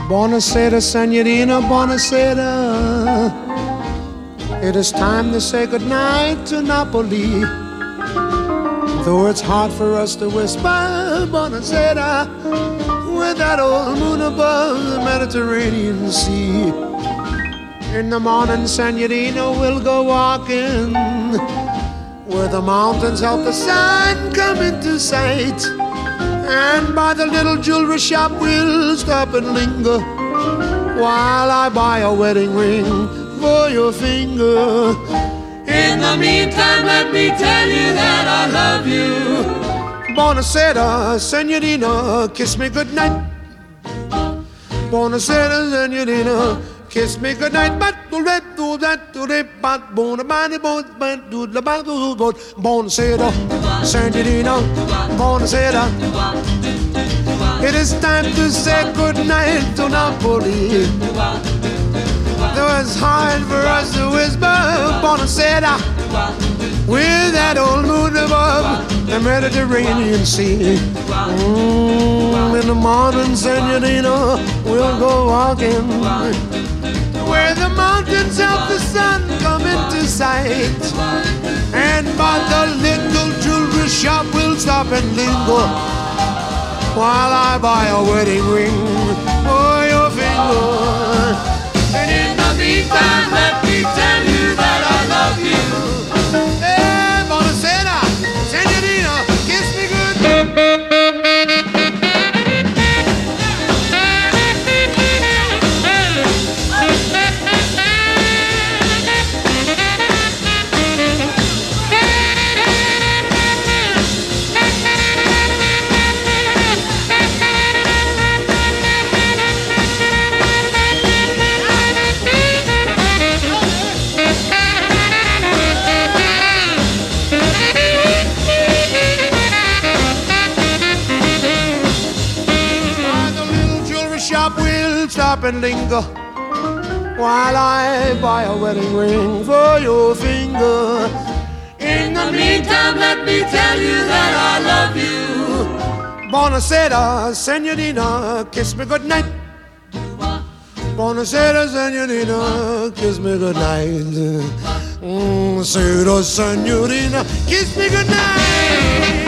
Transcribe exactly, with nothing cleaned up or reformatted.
Buonasera, senorina, buonasera. It is time to say goodnight to Napoli. Though it's hard for us to whisper buonasera with that old moon above the Mediterranean Sea. In the morning, senorina, we'll go walking where the mountains help the sun come into sight. And by the little jewelry shop we'll stop and linger while I buy a wedding ring for your finger. In the meantime, let me tell you that I love you. Buonasera, senorina, kiss me goodnight. Buonasera, senorina, kiss me goodnight. But do that, do that, do that, but buonasera, buonasera, senorina, buonasera. It is time to say goodnight to Napoli. Though it's hard for us to whisper buonasera with that old moon above the Mediterranean Sea. Mm, in the morning, senorina, we'll go walking where the mountains help the sun come into sight. And by the little jewelry shop we'll stop and linger while I buy a wedding ring for your finger. And in the meantime, let me tell you that I love you. Hey, buonasera, senorina, kiss me good. Stop and linger while I buy a wedding ring for your finger. In the meantime, let me tell you that I love you. Buonasera, senorina, kiss me goodnight. Buonasera, senorina, kiss me goodnight. Mm, Buonasera, senorina, kiss me goodnight.